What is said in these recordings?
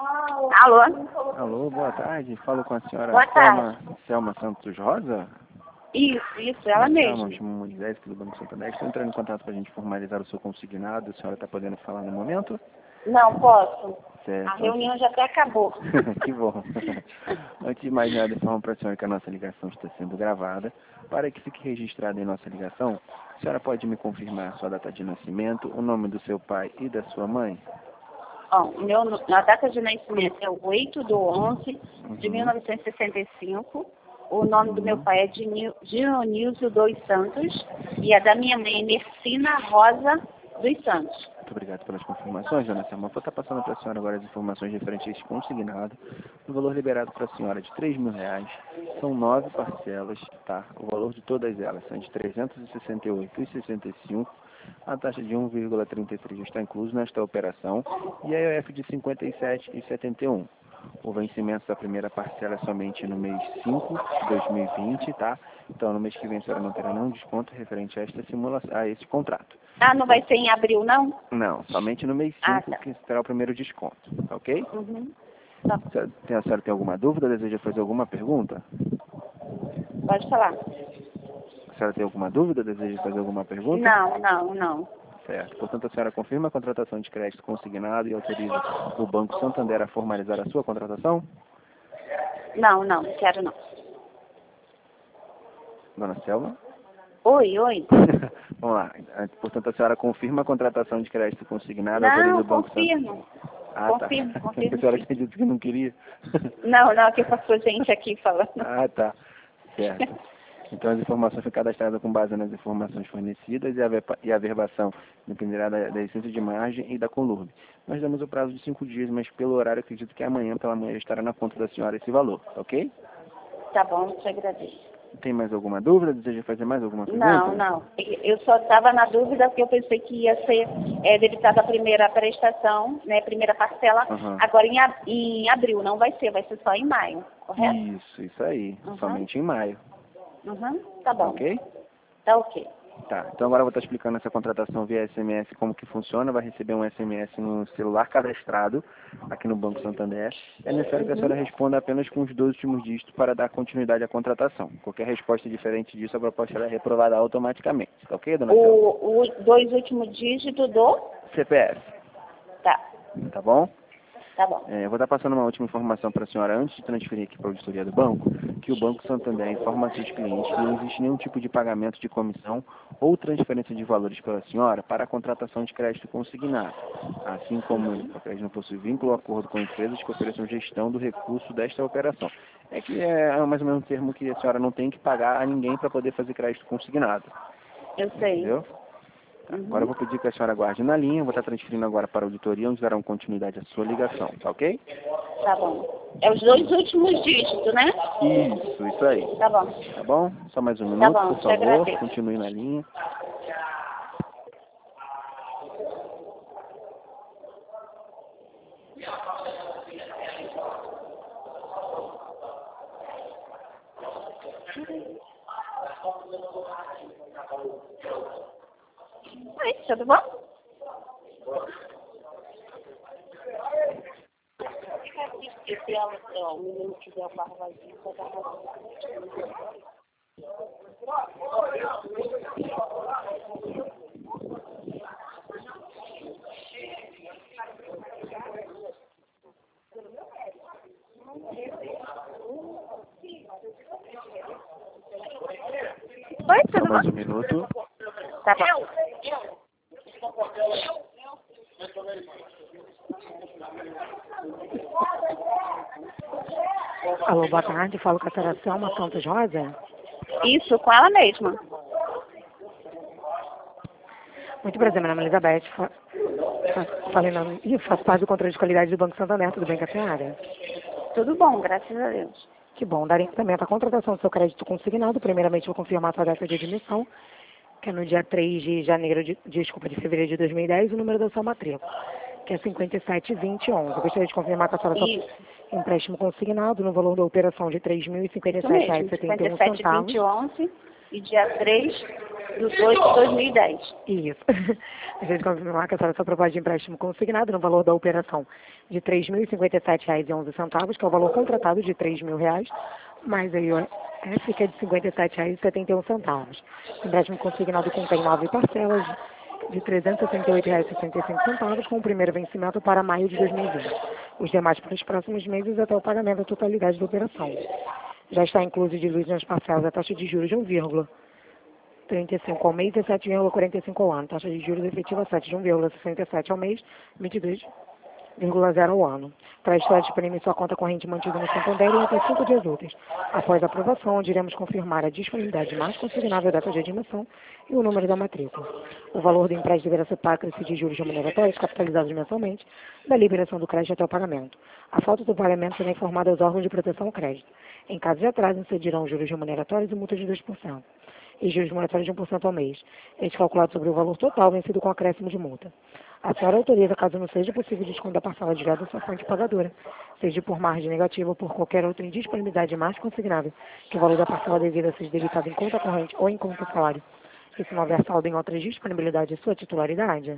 Alô? Alô, boa tarde. Falo com a senhora Boa tarde. Selma Santos Rosa. Isso, ela Selma, mesma. me chamo Moisés, aqui do Banco Santander. Estou entrando em contato para a gente formalizar o seu consignado. A senhora está podendo falar no momento? Não, posso. Certo. A reunião já até acabou. Que bom. Antes de mais nada, informo para a senhora que a nossa ligação está sendo gravada. Para que fique registrada em nossa ligação, a senhora pode me confirmar a sua data de nascimento, o nome do seu pai e da sua mãe? Ó, a data de nascimento é o 8/11 de 1965. O nome do meu pai é Dionísio dos Santos e a da minha mãe é Mercina Rosa dos Santos. Muito obrigado pelas confirmações, dona Selma. Vou estar passando para a senhora agora as informações referentes a este consignado. O valor liberado para a senhora é de R$3.000. São 9 parcelas, tá? O valor de todas elas são de R$ 368,65. A taxa de 1,33 está incluso nesta operação e a IOF de 57,71. O vencimento da primeira parcela é somente no mês 5 de 2020, tá? Então, no mês que vem, a senhora não terá nenhum desconto referente a esta simulação, a esse contrato. Ah, não vai ser em abril, não? Não, somente no mês 5 tá. que terá o primeiro desconto, tá ok? Uhum. Tá. A senhora tem alguma dúvida? Deseja fazer alguma pergunta? Pode falar. A senhora tem alguma dúvida? Deseja fazer alguma pergunta? Não. Certo. Portanto, a senhora confirma a contratação de crédito consignado e autoriza o Banco Santander a formalizar a sua contratação? Não, quero não. Dona Selma? Oi. Vamos lá. Portanto, a senhora confirma a contratação de crédito consignado e autoriza Não, o Banco Santander? confirmo. Ah, Confirmo. tá. A senhora tinha dito que não queria? Não, que passou gente aqui falando. Ah, tá. Certo. Então, as informações foram cadastradas com base nas informações fornecidas e a verbação dependerá da essência de margem e da conluve. Nós damos o prazo de 5 dias, mas pelo horário acredito que amanhã pela manhã já estará na conta da senhora esse valor, ok? Tá bom, te agradeço. Tem mais alguma dúvida? Deseja fazer mais alguma pergunta? Não. Eu só estava na dúvida porque eu pensei que ia ser debitada a primeira prestação, né, primeira parcela, agora em abril. Não vai ser só em maio, correto? Isso aí. Somente em maio. Tá bom. Ok? Tá ok. Tá, então agora eu vou estar explicando essa contratação via SMS, como que funciona. Vai receber um SMS no celular cadastrado aqui no Banco Santander. É necessário que a senhora responda apenas com os 2 últimos dígitos para dar continuidade à contratação. Qualquer resposta diferente disso, a proposta será reprovada automaticamente. Tá ok, dona Selma? Os 2 últimos dígitos do? CPF. Tá. Tá bom? Tá bom. Eu vou estar passando uma última informação para a senhora antes de transferir aqui para a auditoria do banco, que o Banco Santander informa a seus clientes que não existe nenhum tipo de pagamento de comissão ou transferência de valores pela senhora para a contratação de crédito consignado, assim como o crédito não possui vínculo ou acordo com empresas que ofereçam gestão do recurso desta operação. É que é mais ou menos um termo que a senhora não tem que pagar a ninguém para poder fazer crédito consignado. Eu sei. Entendeu? Agora eu vou pedir que a senhora aguarde na linha, eu vou estar transferindo agora para a auditoria, onde darão continuidade à sua ligação, tá ok? Tá bom. É os 2 últimos dígitos, né? Isso aí. Tá bom. Tá bom? Só mais um Tá minuto, bom, por te favor, agradeço. continue na linha. Oi, tudo bom? Se o menino quiser o barro vazio, vai dar Oi, Só tudo mais um bom? minuto. Tá bom. Alô, boa tarde. Falo com a senhora Selma Santos Rosa. Isso, com ela mesma. Muito prazer, meu nome é Elizabeth. Faço parte do controle de qualidade do Banco Santander. Tudo bem com a senhora? Tudo bom, graças a Deus. Que bom. Dar andamento à contratação do seu crédito consignado. Primeiramente, vou confirmar a sua data de admissão, que é no dia 3 de janeiro, de fevereiro de 2010, o número da sua matrícula, que é 572011. Eu gostaria de confirmar com a senhora seu empréstimo consignado no valor da operação de R$ 3.057,71. 572011 e dia 3 8/8/2010. Isso. A gente confirmar que a senhora só proposta de empréstimo consignado no valor da operação de R$ 3.057,11, que é o valor contratado de R$ 3.000, mais a IOF, que é de R$ 57,71. O empréstimo consignado contém 9 parcelas de R$ 368,65, com o primeiro vencimento para maio de 2020. Os demais para os próximos meses até o pagamento da totalidade da operação. Já está incluso de luz nas parcelas a taxa de juros de 1,35 ao mês e 7,45 ao ano. Taxa de juros efetiva 7 de 1,67 ao mês, 22,0 ao ano. Para estar disponível em sua conta corrente mantida no Santander em até 5 dias úteis. Após a aprovação, onde iremos confirmar a disponibilidade mais consignável da data de admissão e o número da matrícula. O valor do empréstimo deverá ser pago de juros remuneratórios capitalizados mensalmente da liberação do crédito até o pagamento. A falta do pagamento será informada aos órgãos de proteção ao crédito. Em caso de atraso, incidirão juros remuneratórios e multas de 2%. E juros monetários de 1% ao mês. Este calculado sobre o valor total vencido com acréscimo de multa. A senhora autoriza, caso não seja possível, desconto da parcela direta da sua fonte pagadora, seja por margem negativa ou por qualquer outra indisponibilidade mais consignável, que o valor da parcela devida seja debitado em conta corrente ou em conta salário, e se não houver saldo em outra disponibilidade de sua titularidade.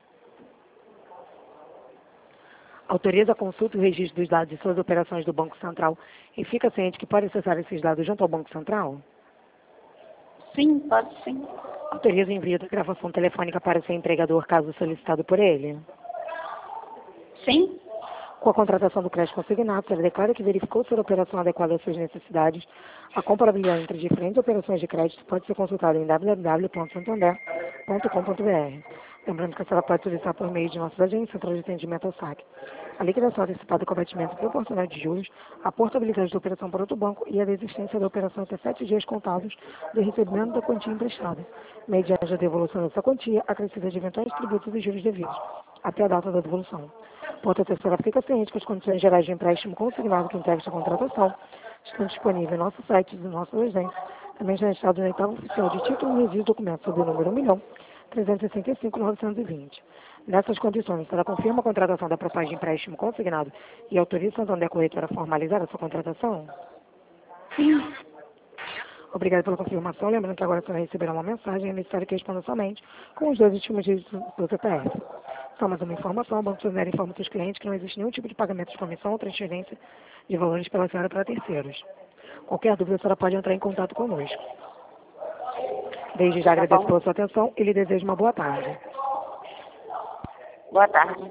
Autoriza a consulta e o registro dos dados de suas operações do Banco Central e fica ciente que pode acessar esses dados junto ao Banco Central? Sim, pode sim. Autoriza o envio da gravação telefônica para o seu empregador, caso solicitado por ele? Sim? Com a contratação do crédito consignado, você declara que verificou ser a operação adequada às suas necessidades. A comparabilidade entre diferentes operações de crédito pode ser consultada em www.santander.com.br. Lembrando que a senhora pode solicitar por meio de nossas agências, central de atendimento ao saque. A liquidação antecipada com abatimento proporcional de juros, a portabilidade da operação para outro banco e a desistência da operação até 7 dias contados do recebimento da quantia emprestada, mediante a devolução dessa quantia, acrescida de eventuais tributos e juros devidos, até a data da devolução. Portanto, a senhora fica ciente que as condições gerais de empréstimo consignado que integra esta contratação estão disponíveis em nosso site e em nossas agências. Também está registrado no oitavo oficial de título e envio de documentos sob o número 1.365.920. Nessas condições, ela confirma a contratação da proposta de empréstimo consignado e autoriza a Santander Corretora a formalizar a sua contratação? Sim. Obrigada pela confirmação. Lembrando que agora a senhora receberá uma mensagem. É necessário que responda somente com os 2 últimos dígitos do CPF. Só mais uma informação. O Banco Santander informa seus clientes que não existe nenhum tipo de pagamento de comissão ou transferência de valores pela senhora para terceiros. Qualquer dúvida, a senhora pode entrar em contato conosco. Desde já agradeço pela sua atenção e lhe desejo uma boa tarde. Boa tarde.